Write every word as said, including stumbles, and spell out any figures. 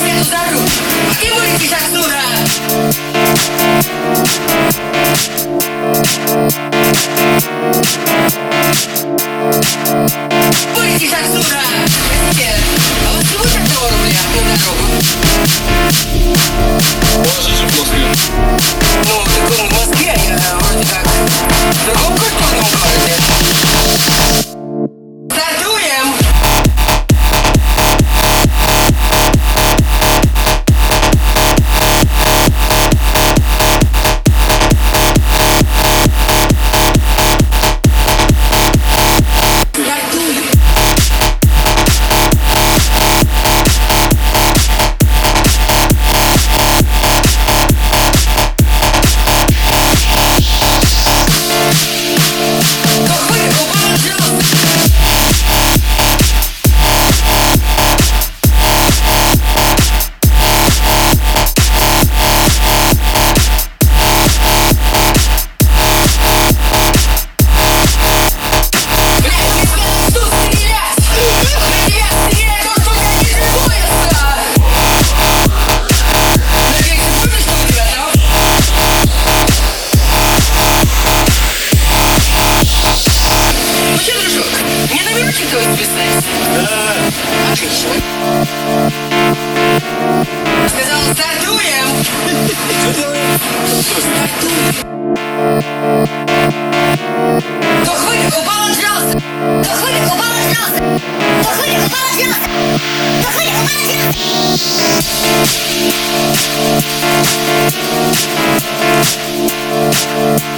сяду за руль и вылетишь отсюда. Вылетишь отсюда. Простите, а у вас не будет одного рубля на дорогу? У вас же в Москве. Ну, так он в Москве, а я вроде как в другом культурном городе. Стартуем! Отлично. Сказал, стартуем! Что делаем? Кто хвырик, упал, отжался! Кто хвырик, упал, отжался! Кто хвырик, упал, отжался! Кто хвырик, упал, отжался!